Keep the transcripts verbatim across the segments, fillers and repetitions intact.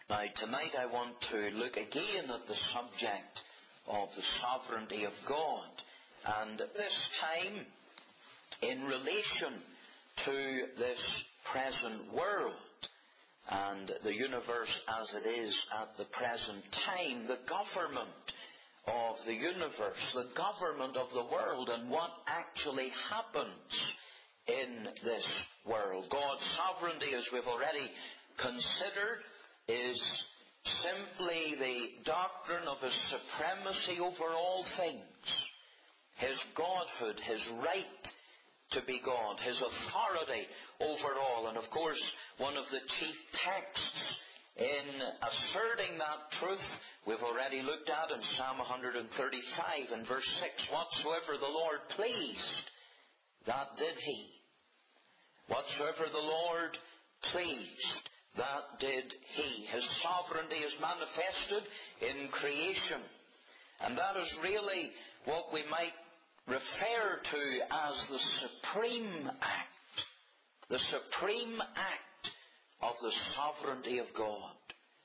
Now, tonight I want to look again at the subject of the sovereignty of God, and this time in relation to this present world and the universe as it is at the present time, the government of the universe, the government of the world, and what actually happens in this world. God's sovereignty, as we've already considered, is simply the doctrine of His supremacy over all things. His godhood, His right to be God, His authority over all. And of course, one of the chief texts in asserting that truth we've already looked at in Psalm one thirty-five and verse six. Whatsoever the Lord pleased, that did He. Whatsoever the Lord pleased, that did He. His sovereignty is manifested in creation. And that is really what we might refer to as the supreme act. The supreme act of the sovereignty of God.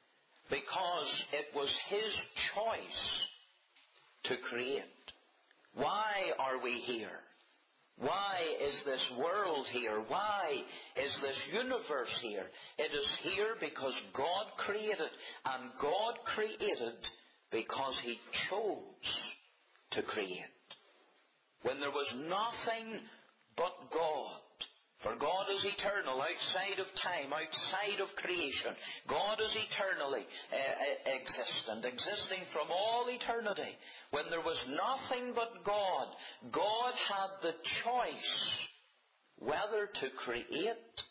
Because it was His choice to create. Why are we here? Why is this world here? Why is this universe here? It is here because God created, and God created because He chose to create. When there was nothing but God, for God is eternal, outside of time, outside of creation. God is eternally uh, existent, existing from all eternity. When there was nothing but God, God had the choice whether to create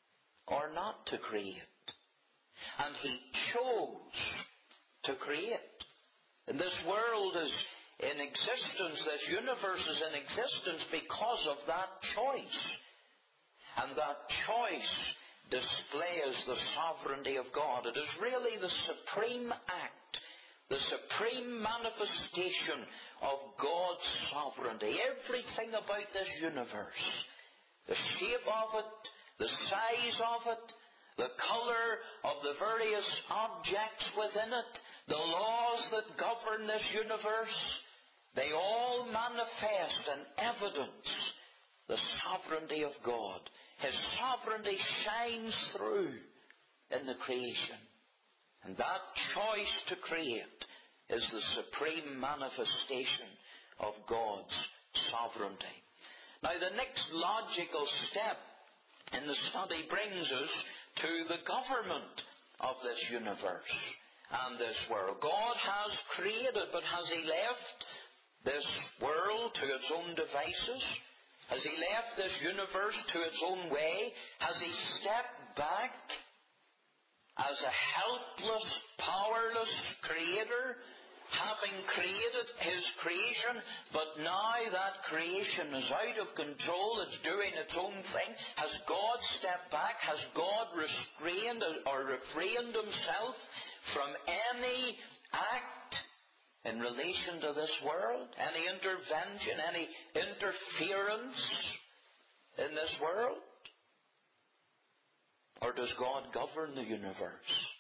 or not to create. And He chose to create. And this world is in existence, this universe is in existence because of that choice. And that choice displays the sovereignty of God. It is really the supreme act, the supreme manifestation of God's sovereignty. Everything about this universe, the shape of it, the size of it, the colour of the various objects within it, the laws that govern this universe, they all manifest and evidence the sovereignty of God. His sovereignty shines through in the creation. And that choice to create is the supreme manifestation of God's sovereignty. Now, the next logical step in the study brings us to the government of this universe and this world. God has created, but has He left this world to its own devices? Has He left this universe to its own way? Has He stepped back as a helpless, powerless creator, having created His creation, but now that creation is out of control, it's doing its own thing? Has God stepped back? Has God restrained or refrained Himself from any act in relation to this world? Any intervention, any interference in this world? Or does God govern the universe?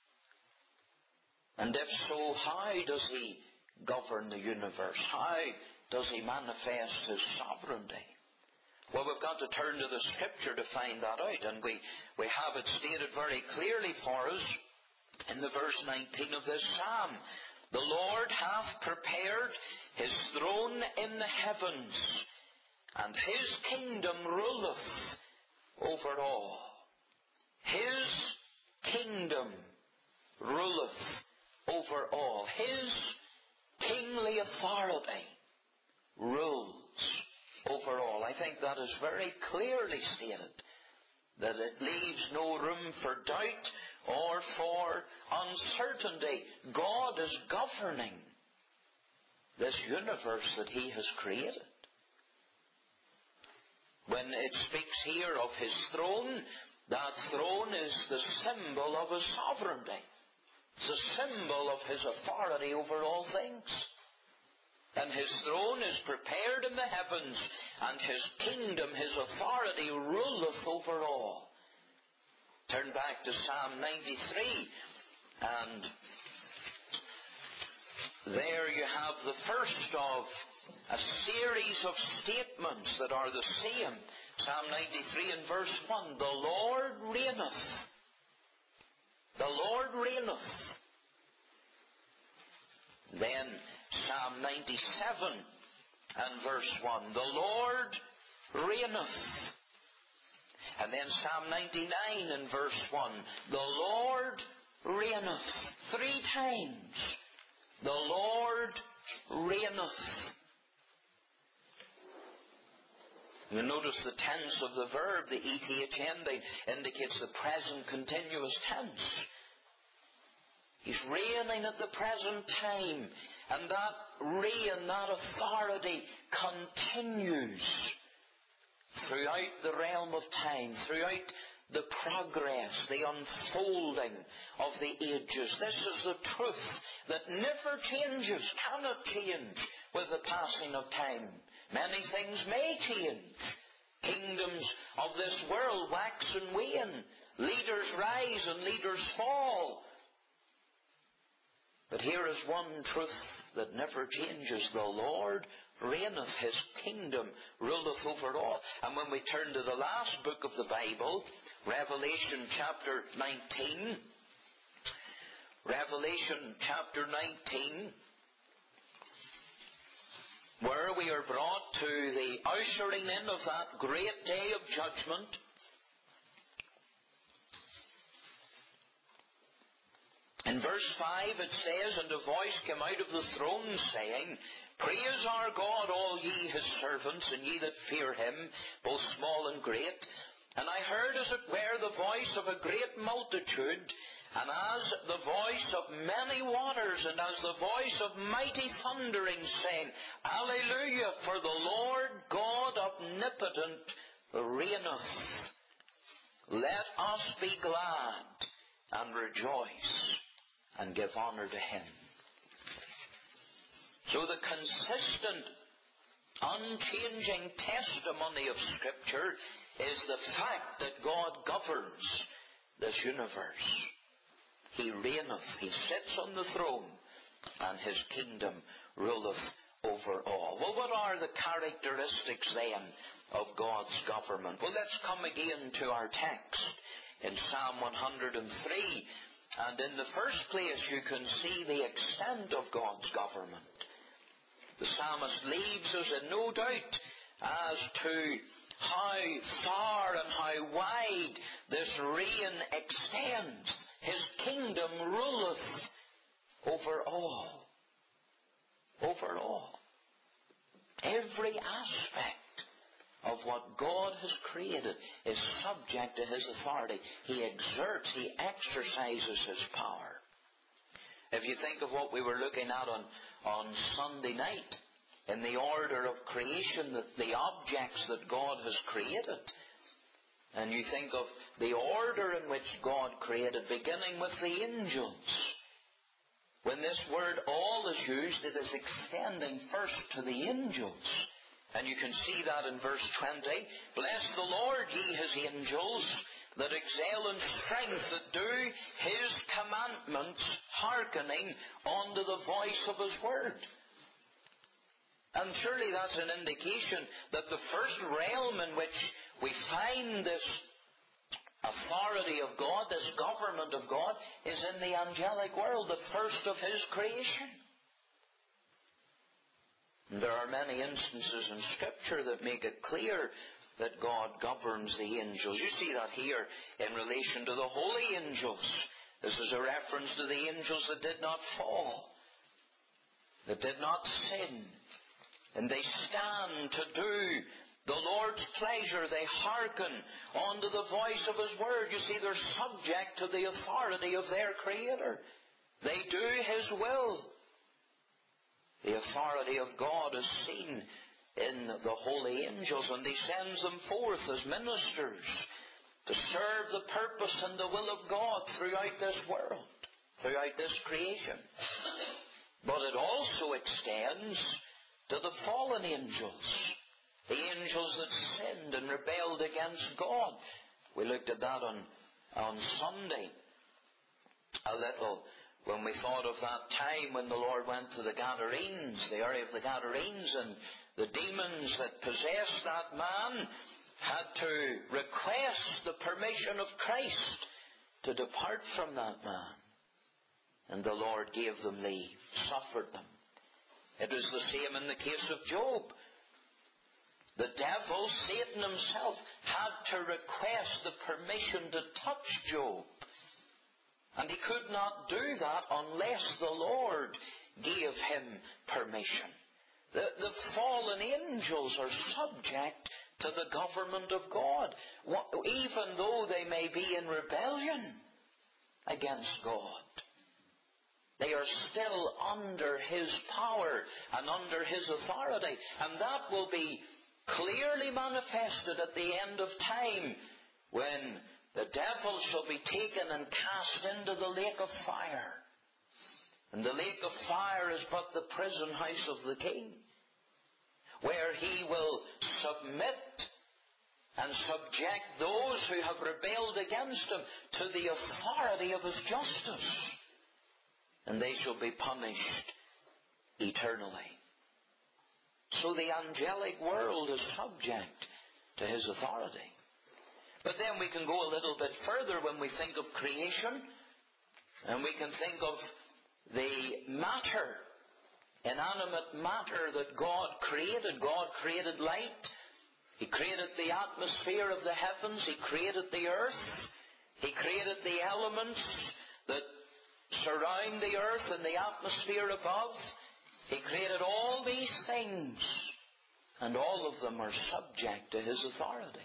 And if so, how does He govern the universe? How does He manifest His sovereignty? Well, we've got to turn to the Scripture to find that out. And we, we have it stated very clearly for us in the verse nineteen of this Psalm. The Lord hath prepared His throne in the heavens, and His kingdom ruleth over all. His kingdom ruleth over all. His kingly authority rules over all. I think that is very clearly stated, that it leaves no room for doubt or for uncertainty. God is governing this universe that He has created. When it speaks here of His throne, that throne is the symbol of His sovereignty. It's a symbol of His authority over all things. And His throne is prepared in the heavens, and His kingdom, His authority ruleth over all. Turn back to Psalm ninety-three And there you have the first of a series of statements that are the same. Psalm ninety-three and verse one, the Lord reigneth. The Lord reigneth. Then Psalm ninety-seven and verse one, the Lord reigneth. And then Psalm ninety-nine and verse one, the Lord reigneth. Three times, the Lord reigneth. You notice the tense of the verb, the E T H ending, indicates the present continuous tense. He's reigning at the present time, and that reign, that authority continues throughout the realm of time, throughout the progress, the unfolding of the ages. This is the truth that never changes, cannot change with the passing of time. Many things may change. Kingdoms of this world wax and wane. Leaders rise and leaders fall. But here is one truth that never changes. The Lord reigneth. His kingdom ruleth over all. And when we turn to the last book of the Bible, Revelation chapter nineteen, Revelation chapter nineteen, where we are brought to the ushering in of that great day of judgment. In verse five it says, and a voice came out of the throne saying, Praise our God, all ye his servants, and ye that fear him, both small and great. And I heard as it were the voice of a great multitude, and as the voice of many waters, and as the voice of mighty thundering, saying, Alleluia, for the Lord God omnipotent reigneth. Let us be glad and rejoice and give honour to him. So the consistent, unchanging testimony of Scripture is the fact that God governs this universe. He reigneth, he sits on the throne, and his kingdom ruleth over all. Well, what are the characteristics then of God's government? Well, let's come again to our text in Psalm one hundred three. And in the first place, you can see the extent of God's government. The psalmist leaves us in no doubt as to how far and how wide this reign extends. His kingdom ruleth over all. Over all. Every aspect of what God has created is subject to his authority. He exerts, he exercises his power. If you think of what we were looking at on, on Sunday night, in the order of creation, the, the objects that God has created, and you think of the order in which God created, beginning with the angels. When this word all is used, it is extending first to the angels. And you can see that in verse twenty. Bless the Lord, ye his angels, that excel in strength, that do his commandments, hearkening unto the voice of his word. And surely that's an indication that the first realm in which we find this authority of God, this government of God, is in the angelic world, the first of his creation. And there are many instances in Scripture that make it clear that God governs the angels. You see that here in relation to the holy angels. This is a reference to the angels that did not fall, that did not sin, and they stand to do the Lord's pleasure. They hearken unto the voice of his word. You see, they're subject to the authority of their Creator. They do his will. The authority of God is seen in the holy angels, and he sends them forth as ministers to serve the purpose and the will of God throughout this world, throughout this creation. But it also extends to the fallen angels, the angels that sinned and rebelled against God. We looked at that on, on Sunday. a little when we thought of that time when the Lord went to the Gadarenes, the area of the Gadarenes, and the demons that possessed that man had to request the permission of Christ to depart from that man. And the Lord gave them leave, suffered them. It was the same in the case of Job. The devil, Satan himself, had to request the permission to touch Job. And he could not do that unless the Lord gave him permission. The, the fallen angels are subject to the government of God, even though they may be in rebellion against God. They are still under His power and under His authority. And that will be clearly manifested at the end of time, when the devil shall be taken and cast into the lake of fire. And the lake of fire is but the prison house of the king, where he will submit and subject those who have rebelled against him to the authority of his justice. And they shall be punished eternally. So the angelic world is subject to his authority. But then we can go a little bit further when we think of creation, and we can think of the matter, inanimate matter that God created. God created light. He created the atmosphere of the heavens. He created the earth. He created the elements that surround the earth and the atmosphere above. He created all these things, and all of them are subject to His authority.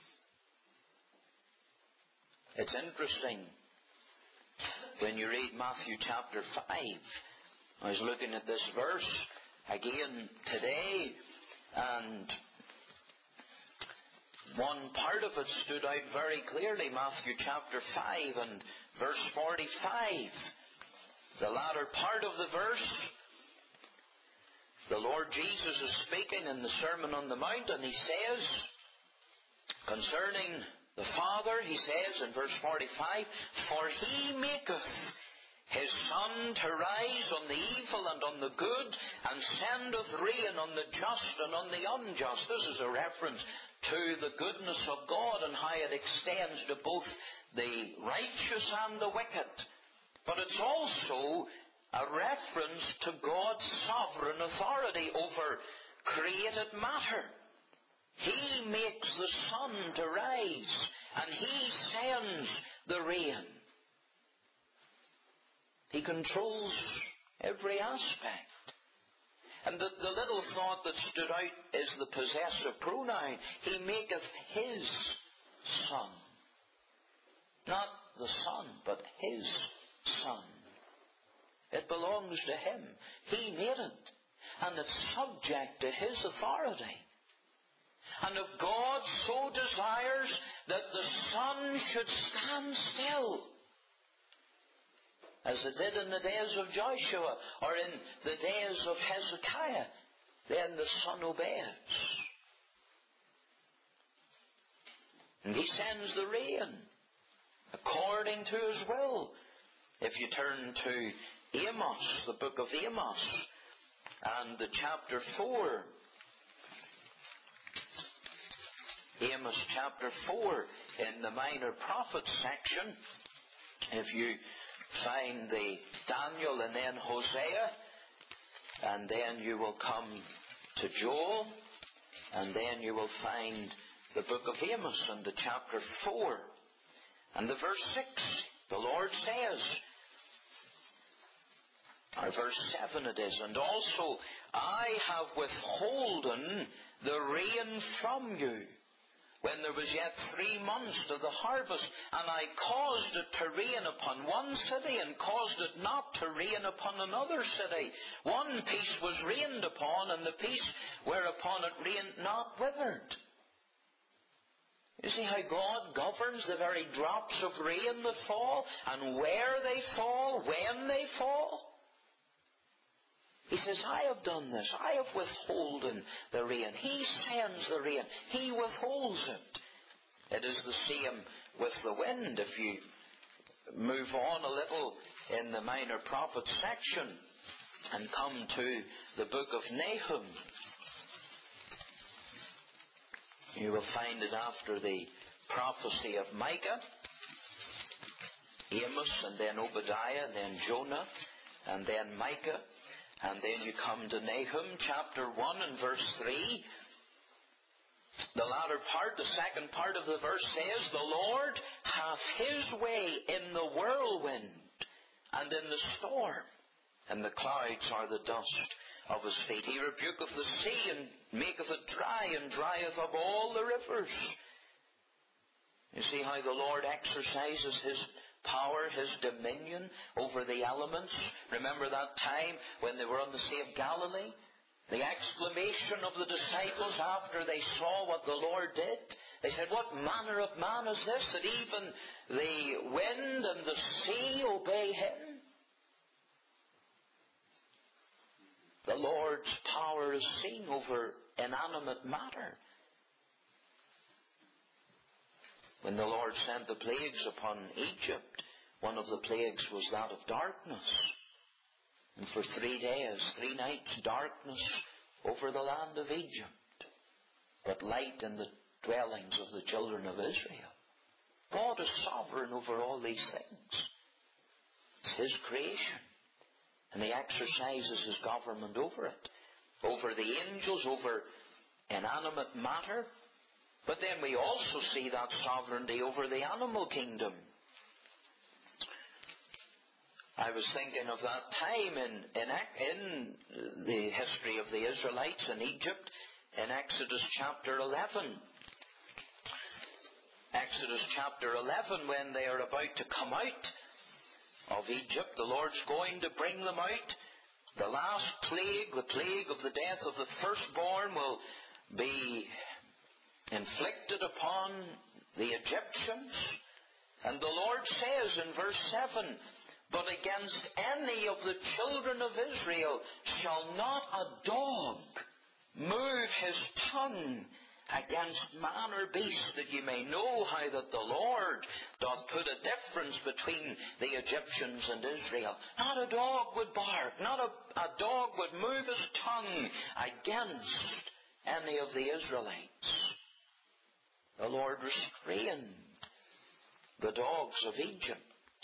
It's interesting when you read Matthew chapter five. I was looking at this verse again today, and one part of it stood out very clearly. Matthew chapter five and verse forty-five. The latter part of the verse, the Lord Jesus is speaking in the Sermon on the Mount, and He says, concerning the Father, He says in verse forty-five, "For He maketh His sun to rise on the evil and on the good, and sendeth rain on the just and on the unjust." This is a reference to the goodness of God and how it extends to both the righteous and the wicked. But it's also a reference to God's sovereign authority over created matter. He makes the sun to rise, and He sends the rain. He controls every aspect. And the, the little thought that stood out is the possessive pronoun. He maketh His sun. Not the sun, but His sun. It belongs to Him. He made it. And it's subject to His authority. And if God so desires that the sun should stand still, as it did in the days of Joshua or in the days of Hezekiah, then the sun obeys. And He sends the rain according to His will. If you turn to Amos, the book of Amos, and the chapter four, Amos chapter four, in the Minor Prophets section, if you find the Daniel and then Hosea, and then you will come to Joel, and then you will find the book of Amos and the chapter four. And the verse six, the Lord says, or verse seven it is, "And also I have withholden the rain from you, when there was yet three months to the harvest, and I caused it to rain upon one city, and caused it not to rain upon another city. One piece was rained upon, and the piece whereupon it rained not withered." You see how God governs the very drops of rain that fall, and where they fall, when they fall? He says, I have done this. I have withholden the rain. He sends the rain. He withholds it. It is the same with the wind. If you move on a little in the Minor Prophets section and come to the book of Nahum, you will find it after the prophecy of Micah, Amos, and then Obadiah, and then Jonah, and then Micah, and then you come to Nahum chapter one and verse three. The latter part, the second part of the verse says, "The Lord hath His way in the whirlwind and in the storm, and the clouds are the dust of His feet. He rebuketh the sea and maketh it dry, and drieth up all the rivers." You see how the Lord exercises His power, His dominion over the elements. Remember that time when they were on the Sea of Galilee? The exclamation of the disciples after they saw what the Lord did. They said, "What manner of man is this, that even the wind and the sea obey Him?" The Lord's power is seen over inanimate matter. When the Lord sent the plagues upon Egypt, one of the plagues was that of darkness. And for three days, three nights, darkness over the land of Egypt, but light in the dwellings of the children of Israel. God is sovereign over all these things. It's His creation. And He exercises His government over it. Over the angels, over inanimate matter. But then we also see that sovereignty over the animal kingdom. I was thinking of that time in, in, in the history of the Israelites in Egypt, in Exodus chapter eleven. Exodus chapter eleven, when they are about to come out of Egypt, the Lord's going to bring them out. The last plague, the plague of the death of the firstborn, will be inflicted upon the Egyptians. And the Lord says in verse seven, "But against any of the children of Israel shall not a dog move his tongue against man or beast, that you may know how that the Lord doth put a difference between the Egyptians and Israel." Not a dog would bark, not a, a dog would move his tongue against any of the Israelites. The Lord restrained the dogs of Egypt.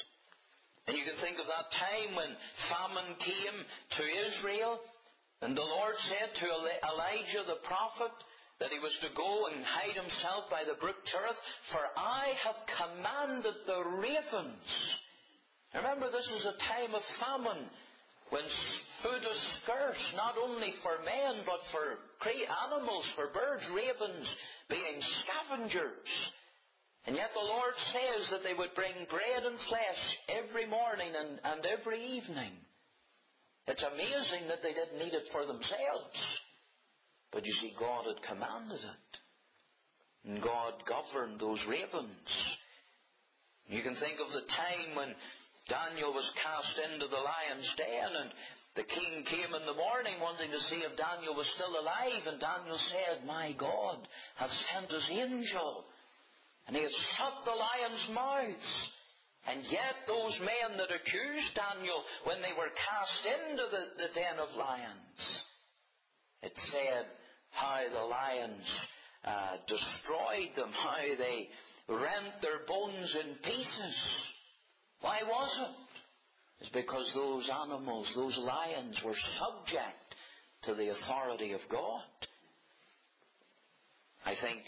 And you can think of that time when famine came to Israel, and the Lord said to Elijah the prophet that he was to go and hide himself by the brook Cherith, "For I have commanded the ravens." Remember, this is a time of famine, when food is scarce, not only for men, but for animals, for birds, ravens being scavengers. And yet the Lord says that they would bring bread and flesh every morning and, and every evening. It's amazing that they didn't need it for themselves. But you see, God had commanded it. And God governed those ravens. You can think of the time when Daniel was cast into the lion's den, and the king came in the morning wanting to see if Daniel was still alive, and Daniel said, "My God hath sent His angel, and He has shut the lions' mouths." And yet those men that accused Daniel when they were cast into the, the den of lions, it said how the lions uh, destroyed them, how they rent their bones in pieces. Why was it? It's because those animals, those lions, were subject to the authority of God. I think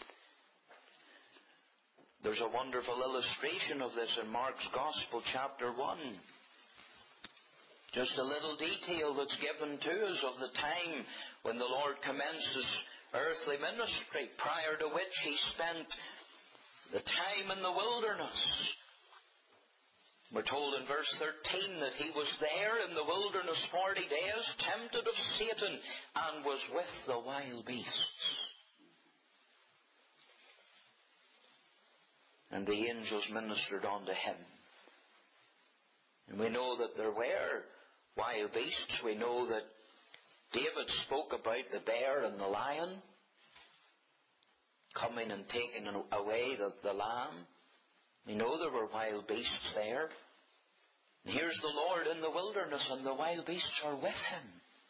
there's a wonderful illustration of this in Mark's Gospel, chapter one. Just a little detail that's given to us of the time when the Lord commenced His earthly ministry, prior to which He spent the time in the wilderness. We're told in verse thirteen that He was there in the wilderness forty days, tempted of Satan, and was with the wild beasts. And the angels ministered unto Him. And we know that there were wild beasts. We know that David spoke about the bear and the lion coming and taking away the, the lamb. We know there were wild beasts there. And here's the Lord in the wilderness, and the wild beasts are with him.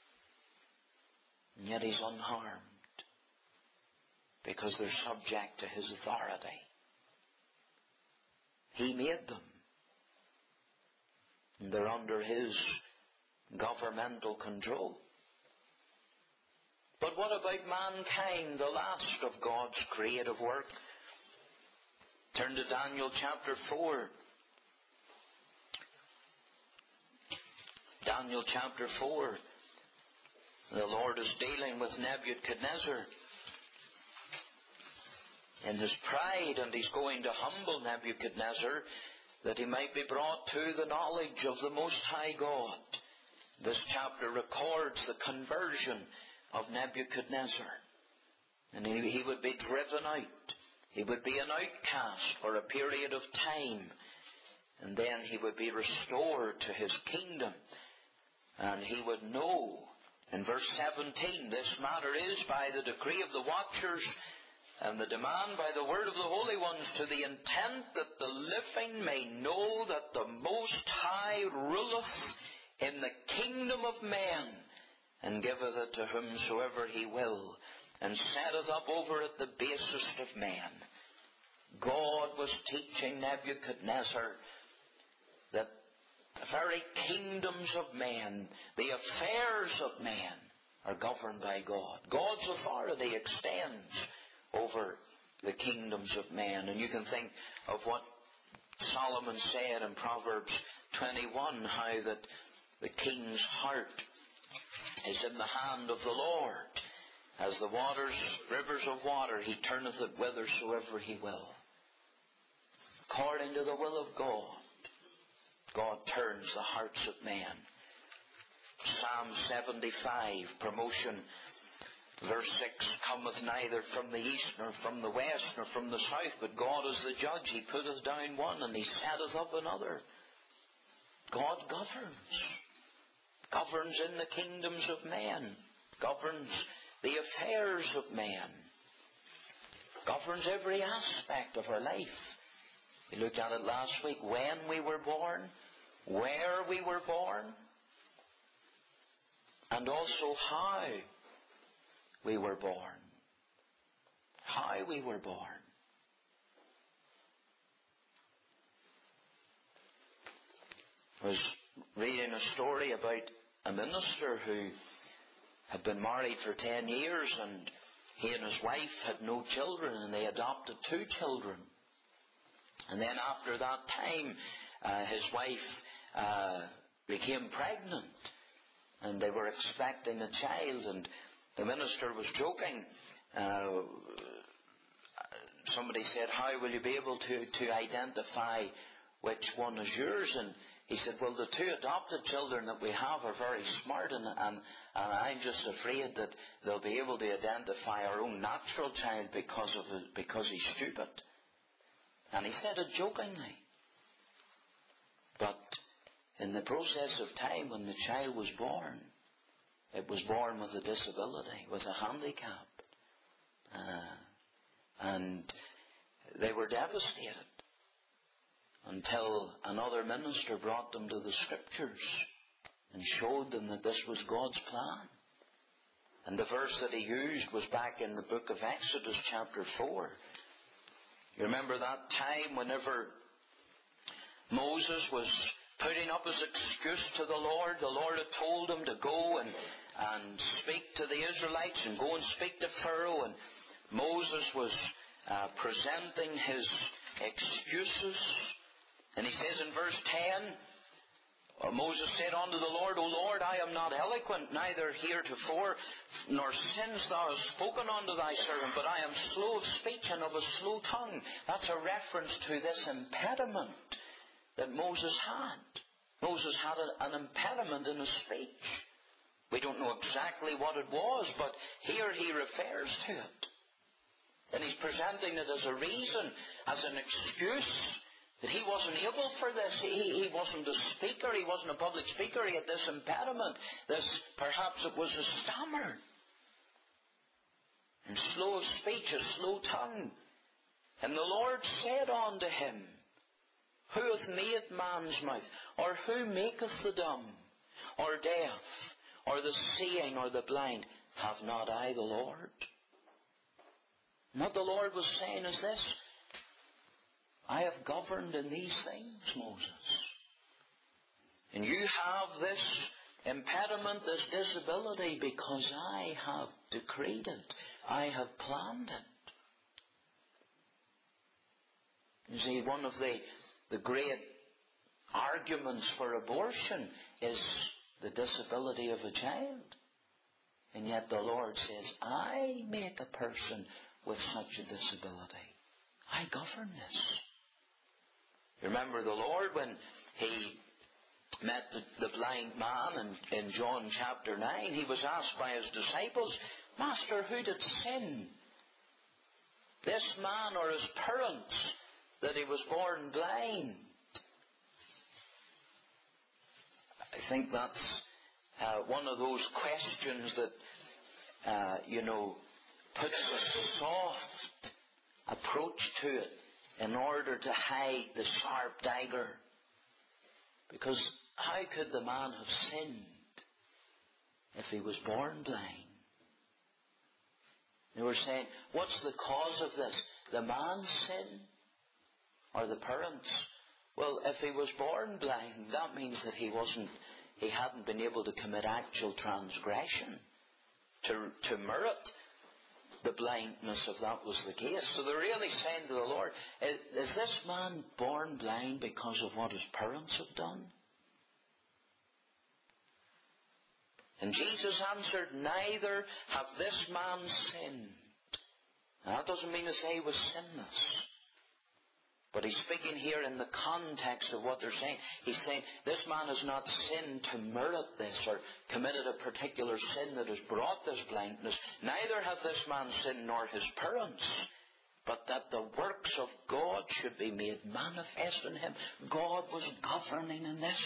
And yet he's unharmed, because they're subject to his authority. He made them. And they're under his governmental control. But what about mankind, the last of God's creative work? Turn to Daniel chapter four. Daniel chapter four. The Lord is dealing with Nebuchadnezzar in his pride, and he's going to humble Nebuchadnezzar that he might be brought to the knowledge of the Most High God. This chapter records the conversion of Nebuchadnezzar. And he, he would be driven out. He would be an outcast for a period of time. And then he would be restored to his kingdom. And he would know, in verse seventeen, this matter is by the decree of the watchers and the demand by the word of the holy ones, to the intent that the living may know that the Most High ruleth in the kingdom of men, and giveth it to whomsoever he will, and setteth up over it the basest of men. God was teaching Nebuchadnezzar that the very kingdoms of men, the affairs of men, are governed by God. God's authority extends over the kingdoms of men. And you can think of what Solomon said in Proverbs twenty-one, how that the king's heart is in the hand of the Lord. As the waters, rivers of water, he turneth it whithersoever he will. According to the will of God, God turns the hearts of men. Psalm seventy-five, promotion, verse six, cometh neither from the east, nor from the west, nor from the south, but God is the judge. He putteth down one, and he setteth up another. God governs. Governs in the kingdoms of men. Governs the affairs of men. Governs every aspect of our life. We looked at it last week. When we were born, where we were born, and also how we were born. How we were born. I was reading a story about a minister who had been married for ten years, and he and his wife had no children, and they adopted two children. And then after that time, uh, his wife uh, became pregnant, and they were expecting a child, and the minister was joking. Uh, somebody said, how will you be able to, to identify which one is yours? And he said, well, the two adopted children that we have are very smart, and, and, and I'm just afraid that they'll be able to identify our own natural child because of it, because he's stupid. And he said it jokingly. But in the process of time, when the child was born, it was born with a disability, with a handicap. Uh, and they were devastated until another minister brought them to the Scriptures and showed them that this was God's plan. And the verse that he used was back in the book of Exodus chapter four. You remember that time whenever Moses was putting up his excuse to the Lord. The Lord had told him to go and, and speak to the Israelites and go and speak to Pharaoh. And Moses was uh, presenting his excuses. And he says in verse ten, uh, Moses said unto the Lord, O Lord, I am not eloquent, neither heretofore, nor since thou hast spoken unto thy servant, but I am slow of speech and of a slow tongue. That's a reference to this impediment that Moses had. Moses had a, an impediment in his speech. We don't know exactly what it was, but here he refers to it. And he's presenting it as a reason, as an excuse, that he wasn't able for this. He, he wasn't a speaker. He wasn't a public speaker. He had this impediment. This, perhaps it was a stammer. And slow of speech, a slow tongue. And the Lord said unto him, Who hath made man's mouth? Or who maketh the dumb, or deaf, or the seeing, or the blind? Have not I the Lord? And what the Lord was saying is this: I have governed in these things, Moses. And you have this impediment, this disability, because I have decreed it. I have planned it. You see, one of the, the great arguments for abortion is the disability of a child. And yet the Lord says, I make a person with such a disability. I govern this. You remember the Lord when He met the, the blind man in, in John chapter nine. He was asked by His disciples, Master, who did sin? This man or his parents, that he was born blind? I think that's uh, one of those questions that, uh, you know, puts a soft approach to it in order to hide the sharp dagger. Because how could the man have sinned if he was born blind? They were saying, what's the cause of this? The man's sin or the parents? Well, if he was born blind, that means that he wasn't, he hadn't been able to commit actual transgression to, to merit the blindness, if that was the case. So they're really saying to the Lord, is, is this man born blind because of what his parents have done? And Jesus answered, neither have this man sinned. Now, that doesn't mean to say he was sinless. But he's speaking here in the context of what they're saying. He's saying, this man has not sinned to merit this or committed a particular sin that has brought this blindness. Neither hath this man sinned nor his parents, but that the works of God should be made manifest in him. God was governing in this.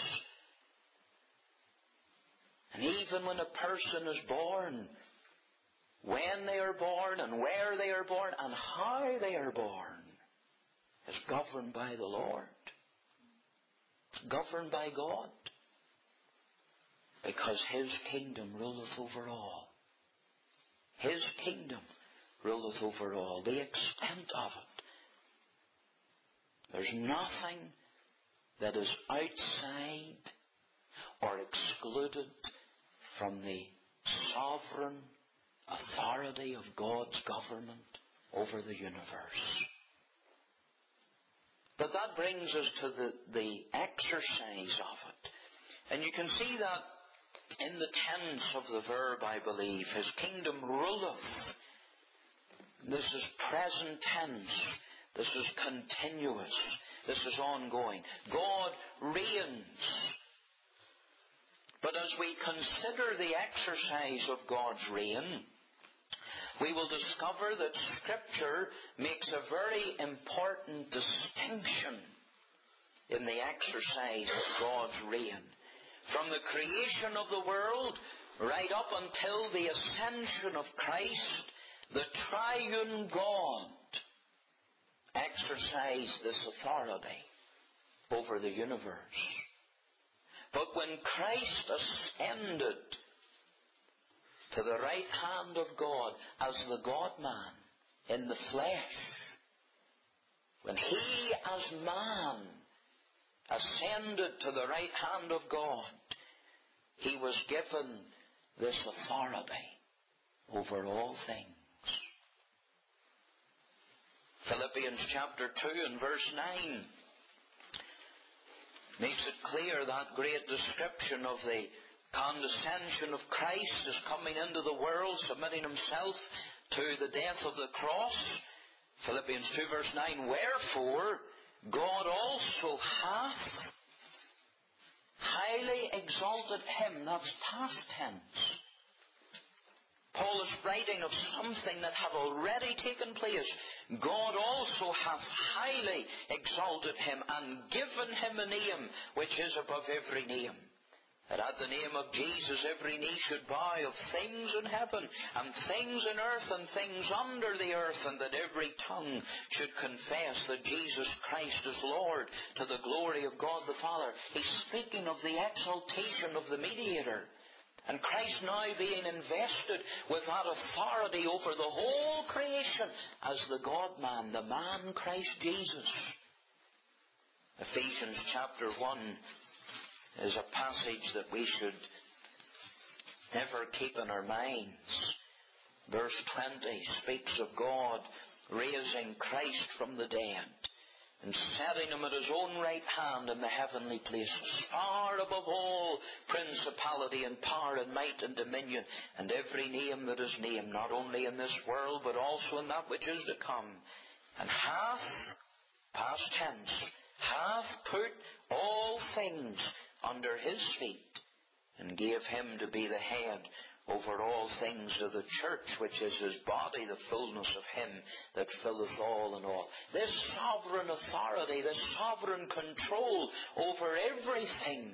And even when a person is born, when they are born and where they are born and how they are born, is governed by the Lord. It's governed by God. Because His kingdom ruleth over all. His kingdom ruleth over all. The extent of it. There's nothing that is outside or excluded from the sovereign authority of God's government over the universe. But that brings us to the, the exercise of it. And you can see that in the tense of the verb, I believe. His kingdom ruleth. This is present tense. This is continuous. This is ongoing. God reigns. But as we consider the exercise of God's reign, we will discover that Scripture makes a very important distinction in the exercise of God's reign. From the creation of the world right up until the ascension of Christ, the triune God exercised this authority over the universe. But when Christ ascended to the right hand of God as the God-man in the flesh, when He as man ascended to the right hand of God, He was given this authority over all things. Philippians chapter two and verse nine makes it clear, that great description of the condescension of Christ as coming into the world, submitting Himself to the death of the cross. Philippians two verse nine, wherefore God also hath highly exalted Him. That's past tense. Paul is writing of something that had already taken place. God also hath highly exalted Him and given Him a name which is above every name. that at the name of Jesus every knee should bow, of things in heaven and things in earth and things under the earth, and that every tongue should confess that Jesus Christ is Lord, to the glory of God the Father. He's speaking of the exaltation of the mediator, and Christ now being invested with that authority over the whole creation as the God-man, the man Christ Jesus. Ephesians chapter one is a passage that we should ever keep in our minds. Verse twenty speaks of God raising Christ from the dead and setting him at his own right hand in the heavenly places, far above all principality and power and might and dominion, and every name that is named, not only in this world but also in that which is to come, and hath, past tense, hath put all things under his feet, and gave him to be the head over all things to the church, which is his body, the fullness of him that filleth all in all. This sovereign authority, this sovereign control over everything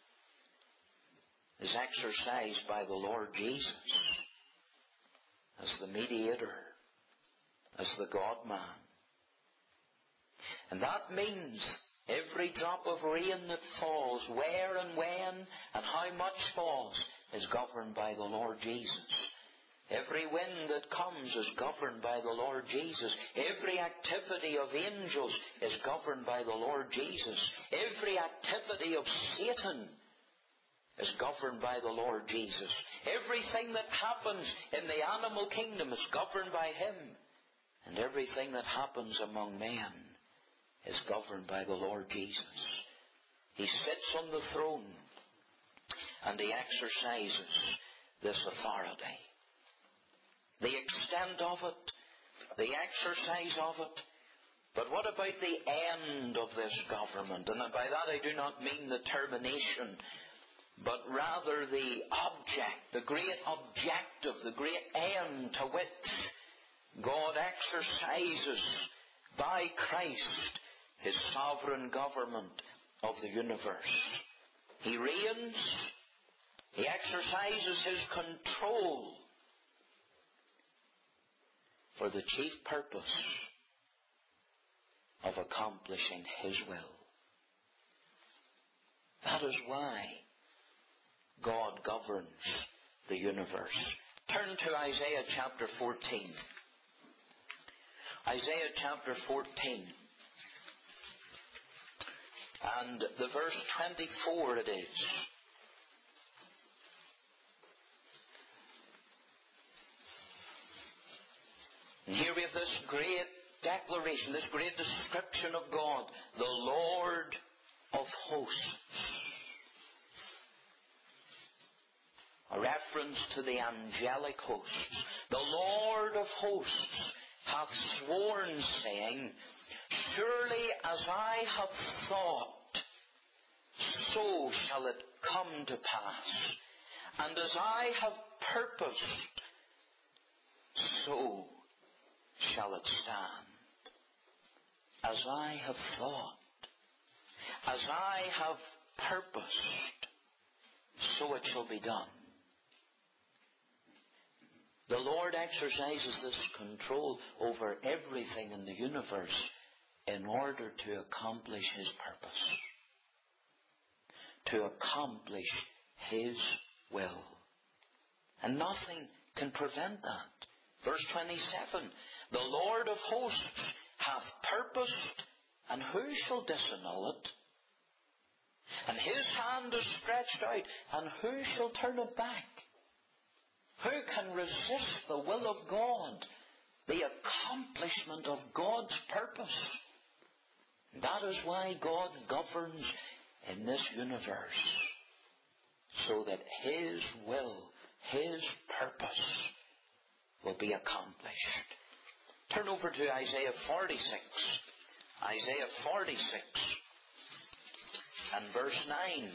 is exercised by the Lord Jesus as the mediator, as the God-man. And that means every drop of rain that falls, where and when and how much falls, is governed by the Lord Jesus. Every wind that comes is governed by the Lord Jesus. Every activity of angels is governed by the Lord Jesus. Every activity of Satan is governed by the Lord Jesus. Everything that happens in the animal kingdom is governed by him. And everything that happens among men is governed by the Lord Jesus. He sits on the throne and he exercises this authority. The extent of it, the exercise of it. But what about the end of this government? And by that I do not mean the termination, but rather the object, the great objective, the great end to which God exercises by Christ his sovereign government of the universe. He reigns, he exercises his control for the chief purpose of accomplishing his will. That is why God governs the universe. Turn to Isaiah chapter fourteen. Isaiah chapter fourteen. And the verse twenty-four it is. And here we have this great declaration, this great description of God, the Lord of hosts. A reference to the angelic hosts. The Lord of hosts hath sworn, saying, surely as I have thought, so shall it come to pass. And as I have purposed, so shall it stand. As I have thought, as I have purposed, so it shall be done. The Lord exercises this control over everything in the universe in order to accomplish his purpose, to accomplish his will. And nothing can prevent that. Verse twenty-seven, the Lord of hosts hath purposed, and who shall disannul it? And his hand is stretched out, and who shall turn it back? Who can resist the will of God, the accomplishment of God's purpose? That is why God governs in this universe, so that his will, his purpose will be accomplished. Turn over to Isaiah forty-six. Isaiah forty-six and verse nine.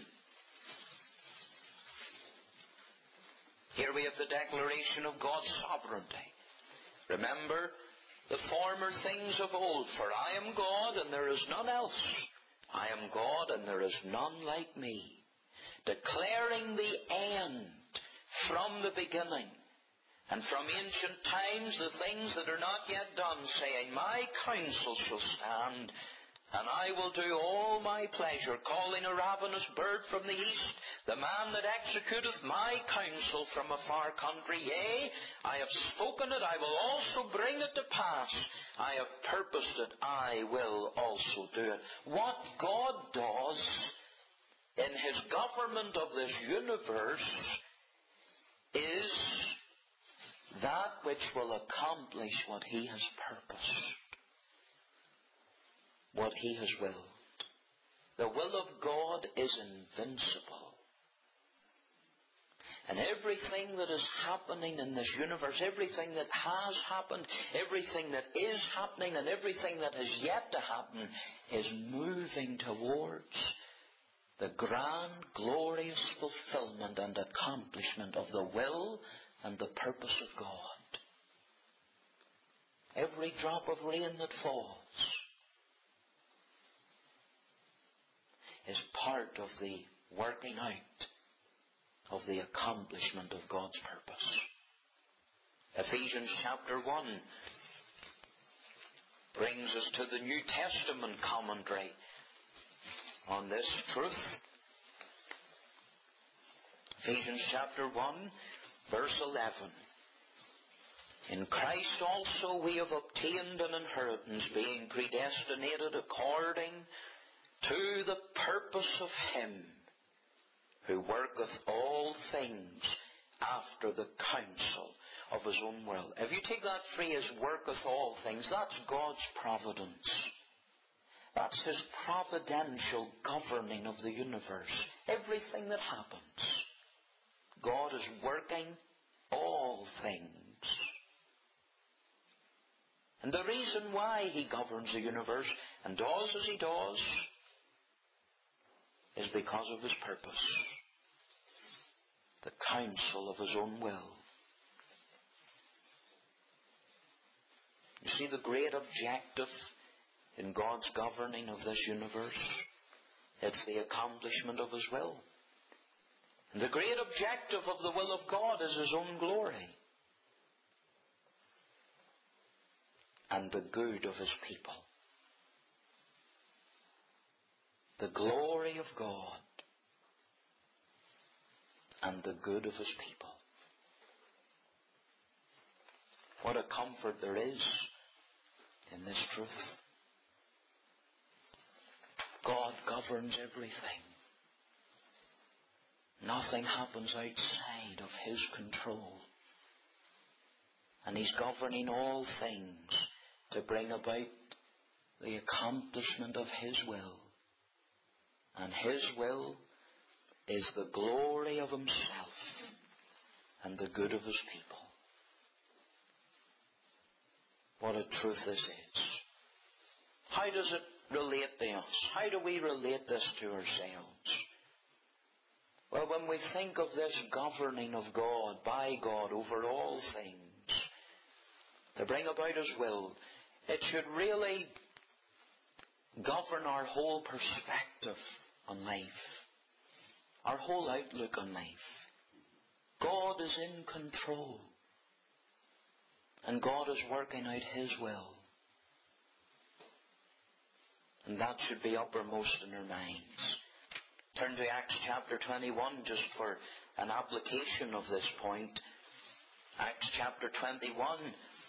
Here we have the declaration of God's sovereignty. Remember the former things of old, for I am God and there is none else. I am God and there is none like me. declaring the end from the beginning, and from ancient times the things that are not yet done, saying, My counsel shall stand, and I will do all my pleasure, calling a ravenous bird from the east, the man that executeth my counsel from a far country. Yea, I have spoken it, I will also bring it to pass. I have purposed it, I will also do it. What God does in His government of this universe is that which will accomplish what He has purposed, what He has willed. The will of God is invincible. And everything that is happening in this universe, everything that has happened, everything that is happening, and everything that has yet to happen is moving towards the grand, glorious fulfillment and accomplishment of the will and the purpose of God. Every drop of rain that falls is part of the working out of the accomplishment of God's purpose. Ephesians chapter one brings us to the New Testament commentary on this truth. Ephesians chapter one, verse eleven. In Christ also we have obtained an inheritance, being predestinated according to the purpose of Him who worketh all things after the counsel of His own will. If you take that phrase, worketh all things, that's God's providence. That's His providential governing of the universe. Everything that happens, God is working all things. And the reason why He governs the universe and does as He does is because of His purpose, the counsel of His own will. You see, the great objective in God's governing of this universe, it's the accomplishment of His will. And the great objective of the will of God is His own glory and the good of His people. The glory of God and the good of His people. What a comfort there is in this truth. God governs everything. Nothing happens outside of His control. And He's governing all things to bring about the accomplishment of His will. And His will is the glory of Himself and the good of His people. What a truth this is. How does it relate to us? How do we relate this to ourselves? Well, when we think of this governing of God, by God, over all things, to bring about His will, it should really govern our whole perspective on life, our whole outlook on life. God is in control, and God is working out His will. And that should be uppermost in our minds. Turn to Acts chapter twenty-one just for an application of this point. Acts chapter twenty-one.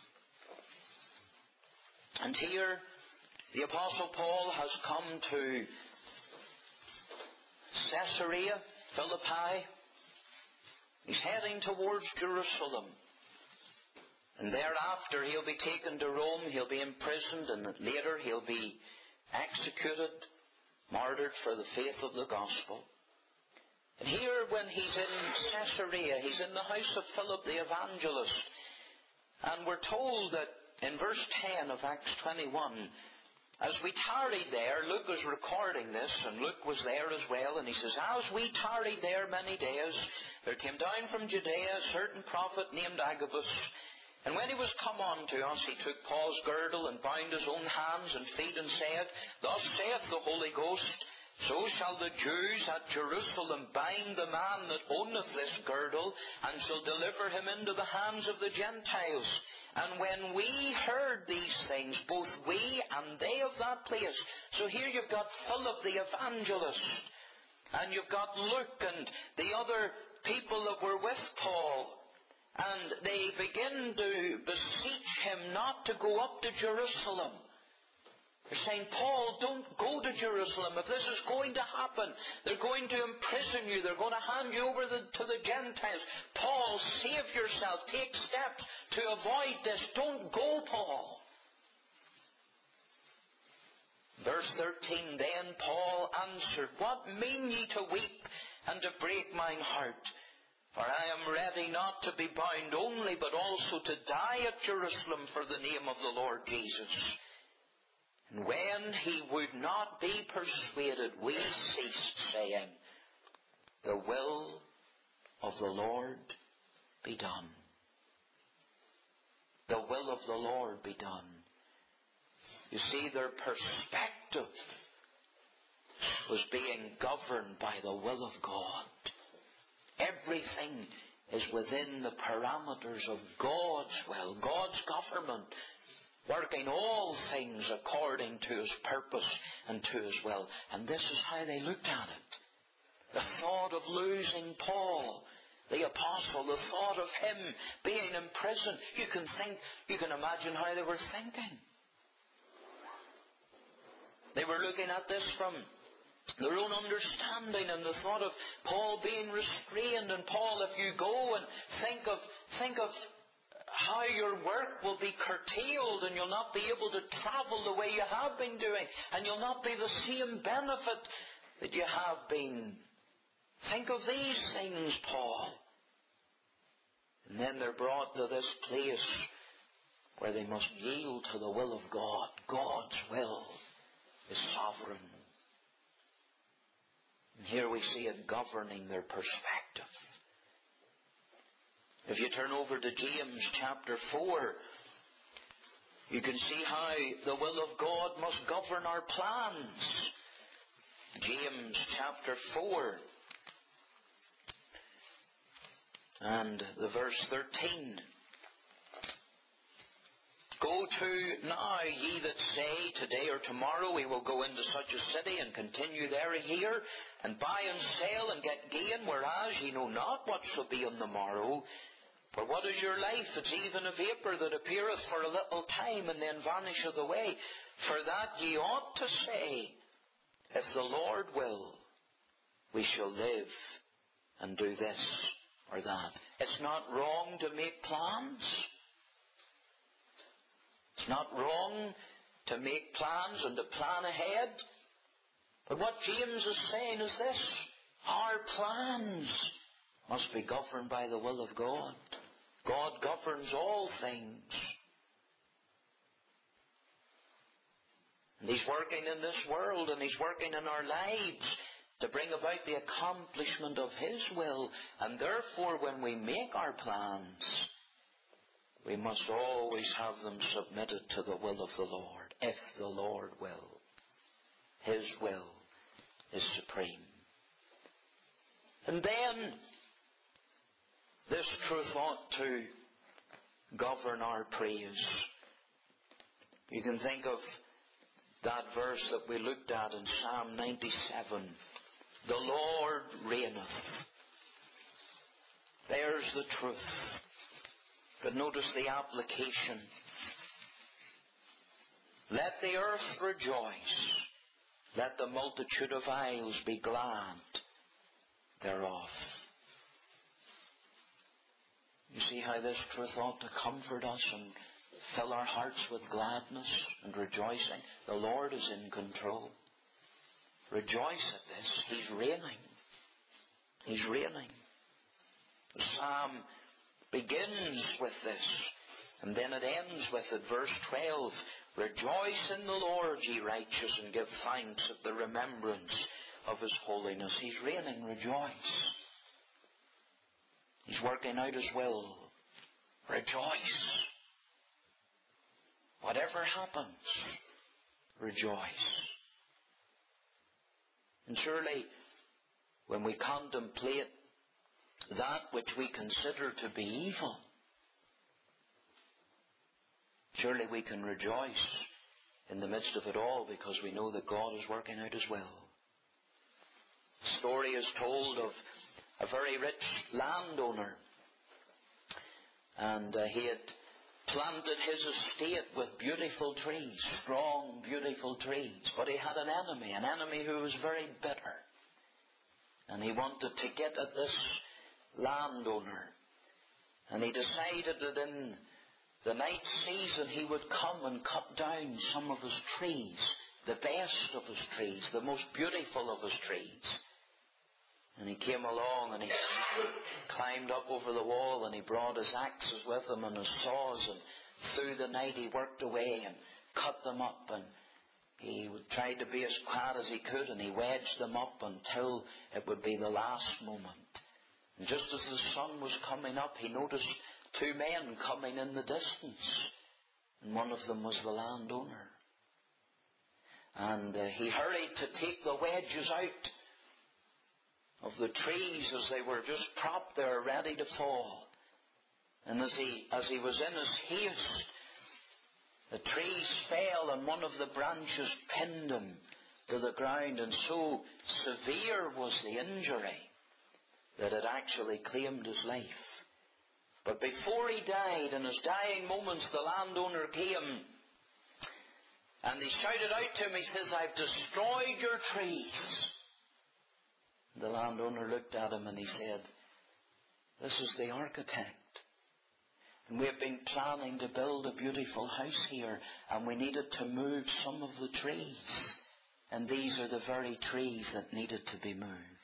And here the Apostle Paul has come to Caesarea Philippi. He's heading towards Jerusalem. And thereafter he'll be taken to Rome, he'll be imprisoned, and later he'll be executed, martyred for the faith of the gospel. And here when he's in Caesarea, he's in the house of Philip the evangelist. And we're told that in verse ten of Acts twenty-one, as we tarried there, Luke was recording this, and Luke was there as well, and he says, as we tarried there many days, there came down from Judea a certain prophet named Agabus. And when he was come unto us, he took Paul's girdle and bound his own hands and feet and said, Thus saith the Holy Ghost, So shall the Jews at Jerusalem bind the man that owneth this girdle, and shall deliver him into the hands of the Gentiles. And when we heard these things, both we and they of that place. So here you've got Philip the evangelist, and you've got Luke and the other people that were with Paul. And they begin to beseech him not to go up to Jerusalem. They're saying, Paul, don't go to Jerusalem. If this is going to happen, they're going to imprison you. They're going to hand you over the, to the Gentiles. Paul, save yourself. Take steps to avoid this. Don't go, Paul. Verse thirteen, then Paul answered, What mean ye to weep and to break mine heart? For I am ready not to be bound only, but also to die at Jerusalem for the name of the Lord Jesus. And when he would not be persuaded, we ceased, saying, The will of the Lord be done. The will of the Lord be done. You see, their perspective was being governed by the will of God. Everything is within the parameters of God's will, God's government, working all things according to His purpose and to His will. And this is how they looked at it. The thought of losing Paul, the apostle, the thought of him being in prison. You can think, you can imagine how they were thinking. They were looking at this from their own understanding, and the thought of Paul being restrained. And Paul, if you go and think of think of how your work will be curtailed, and you'll not be able to travel the way you have been doing, and you'll not be the same benefit that you have been. Think of these things, Paul. And then they're brought to this place where they must yield to the will of God. God's will is sovereign. And here we see it governing their perspective. If you turn over to James chapter four, you can see how the will of God must govern our plans. James chapter four and the verse thirteen. Go to now, ye that say, today or tomorrow we will go into such a city and continue there a year, and buy and sell and get gain, whereas ye know not what shall be on the morrow. For what is your life? It's even a vapour that appeareth for a little time and then vanisheth away. For that ye ought to say, if the Lord will, we shall live and do this or that. It's not wrong to make plans. It's not wrong to make plans and to plan ahead. But what James is saying is this: our plans must be governed by the will of God. God governs all things. And He's working in this world, and He's working in our lives to bring about the accomplishment of His will. And therefore, when we make our plans, we must always have them submitted to the will of the Lord, if the Lord will. His will is supreme. And then, this truth ought to govern our praise. You can think of that verse that we looked at in Psalm ninety-seven. The Lord reigneth. There's the truth. But notice the application. Let the earth rejoice. Let the multitude of isles be glad thereof. You see how this truth ought to comfort us and fill our hearts with gladness and rejoicing. The Lord is in control. Rejoice at this. He's reigning. He's reigning. The psalm begins with this, and then it ends with it. Verse twelve, rejoice in the Lord, ye righteous, and give thanks at the remembrance of His holiness. He's reigning. Rejoice. He's working out His will. Rejoice. Whatever happens, rejoice. And surely, when we contemplate that which we consider to be evil, surely we can rejoice in the midst of it all, because we know that God is working out His will. The story is told of a very rich landowner, and uh, he had planted his estate with beautiful trees, strong, beautiful trees. But he had an enemy, an enemy who was very bitter. And he wanted to get at this landowner. And he decided that in the night season he would come and cut down some of his trees, the best of his trees, the most beautiful of his trees. And he came along and he climbed up over the wall, and he brought his axes with him and his saws, and through the night he worked away and cut them up, and he tried to be as quiet as he could, and he wedged them up until it would be the last moment. And just as the sun was coming up, he noticed two men coming in the distance, and one of them was the landowner. And uh, he hurried to take the wedges out of the trees as they were just propped there ready to fall. And as he, as he was in his haste, the trees fell and one of the branches pinned him to the ground, and so severe was the injury that it actually claimed his life. But before he died, in his dying moments, the landowner came and he shouted out to him, he says, "I've destroyed your trees." The landowner looked at him and he said, "This is the architect. And we have been planning to build a beautiful house here, and we needed to move some of the trees. And these are the very trees that needed to be moved."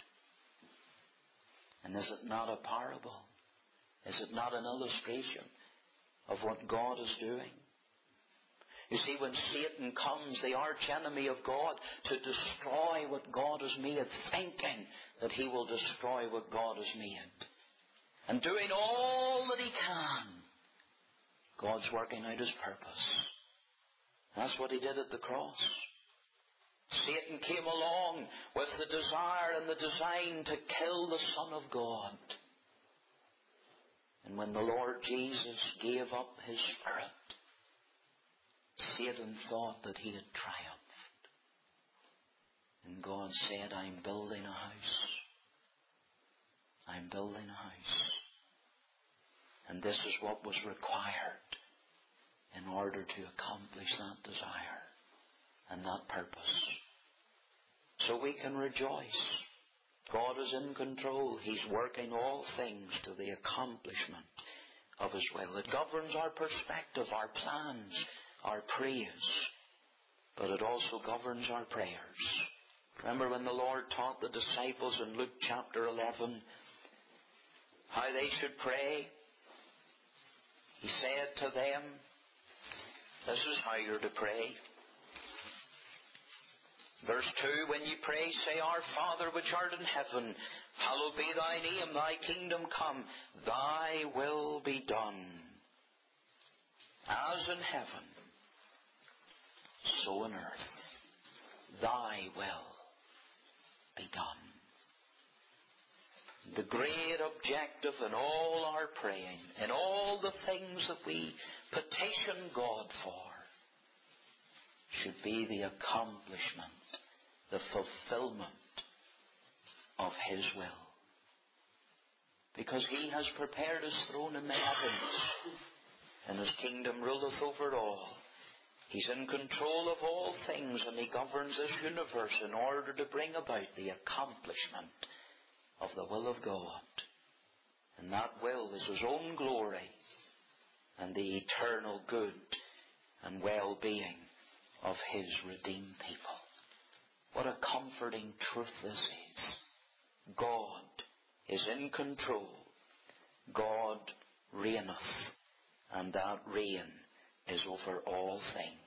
And is it not a parable? Is it not an illustration of what God is doing? You see, when Satan comes, the arch enemy of God, to destroy what God has made, thinking that he will destroy what God has made, and doing all that he can, God's working out His purpose. That's what He did at the cross. Satan came along with the desire and the design to kill the Son of God. And when the Lord Jesus gave up His Spirit, Satan thought that he had triumphed. And God said, "I'm building a house. I'm building a house." And this is what was required in order to accomplish that desire and that purpose. So we can rejoice. God is in control. He's working all things to the accomplishment of His will. It governs our perspective, our plans, our praise, but it also governs our prayers. Remember when the Lord taught the disciples in Luke chapter eleven how they should pray? He said to them, this is how you're to pray. Verse two, "When you pray, say, Our Father which art in heaven, hallowed be thy name, thy kingdom come, thy will be done, as in heaven, so on earth. Thy will be done." The great objective in all our praying, in all the things that we petition God for, should be the accomplishment, the fulfillment of His will. Because He has prepared His throne in the heavens, and His kingdom ruleth over all. He's in control of all things, and He governs this universe in order to bring about the accomplishment of the will of God. And that will is His own glory and the eternal good and well-being of His redeemed people. What a comforting truth this is. God is in control. God reigneth, and that reign is over all things.